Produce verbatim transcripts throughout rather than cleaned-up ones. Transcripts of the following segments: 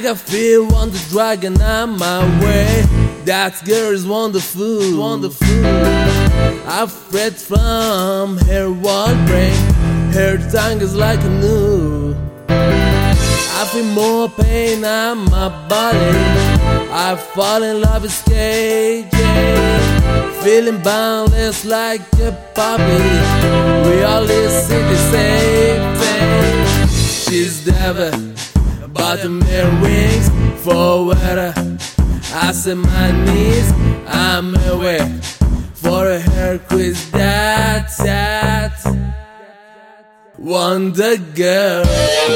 can feel Wonder Dragon on my way. That girl is wonderful, wonderful. I fret from her one brain. Her tongue is like a noose. I feel more pain on my body. I fall in love with K J, feeling boundless like a puppy. We all listen the same thing. She's devil, but the mere wings for weather. I set my knees, I'm away for a hair quiz. That, that Wonder Girl.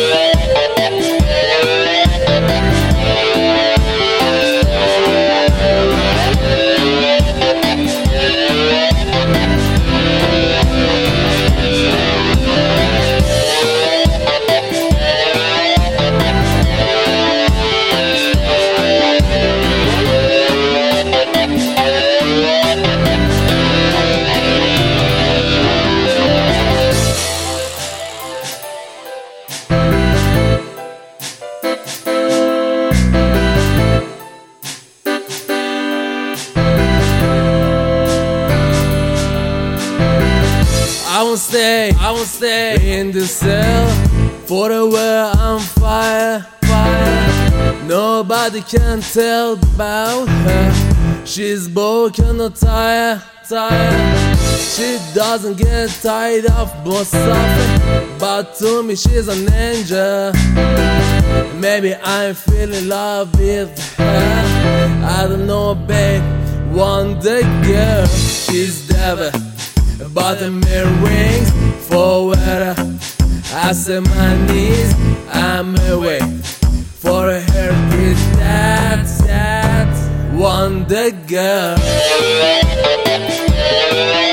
I won't stay, I won't stay in the cell. For the world on fire, fire. Nobody can tell about her. She's broken or tired, tired. She doesn't get tired of most suffering, but to me she's an angel. Maybe I'm feeling love with her. I don't know, babe. Wonder Girl, she's devil, but the mere wings for weather. I set my knees, I'm away for a haircut. That's that Wonder Girl.